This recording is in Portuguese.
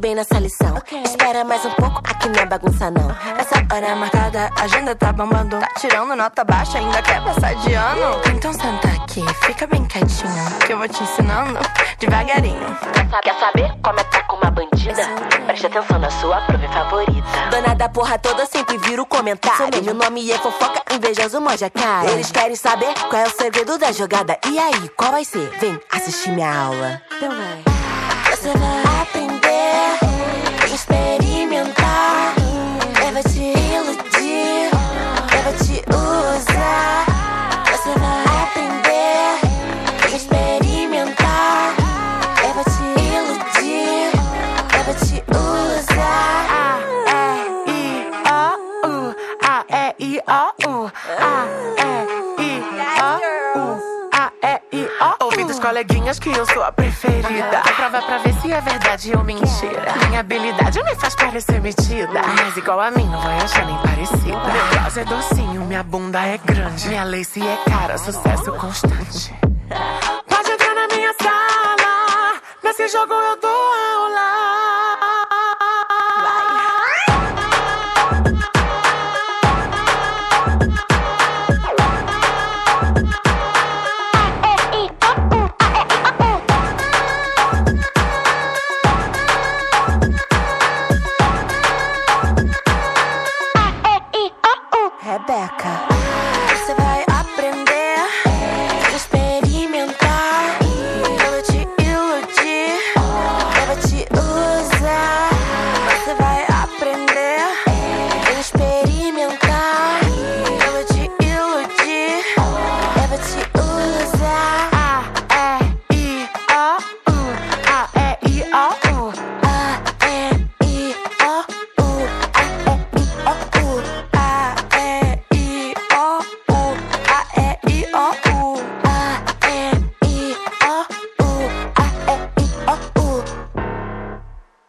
bem nessa lição. Espera mais um pouco, aqui não é bagunça não. Essa hora é marcada, a agenda tá bombando. Tá tirando nota baixa, ainda quer passar de ano. Então senta aqui, fica bem quietinho, que eu vou te ensinando devagarinho. Quer saber como é tá com uma bandida? Preste atenção na sua prova favorita. Dona da porra toda sempre vira o comentário. Meu nome é fofoca, invejoso morde a cara. Eles querem saber qual é o segredo da jogada. E aí, qual vai ser? Vem assistir minha aula. Então vai. Você vai aprender, experimentar. Eu vou te iludir, eu vou te usar. Você vai aprender, experimentar. Eu vou te iludir, eu vou te usar. A-E-I-O-U, A-E-I-O-U, A-E-I-O-U, A-E-I-O-U. Ouvi dos coleguinhas que eu sou a preferida. A prova é pra ver se é verdade ou mentira. Minha habilidade me faz parecer metida, mas igual a mim não vai achar nem parecida. Meu gloss é docinho, minha bunda é grande. Minha lace é cara, sucesso constante. Pode entrar na minha sala, nesse jogo eu dou aula.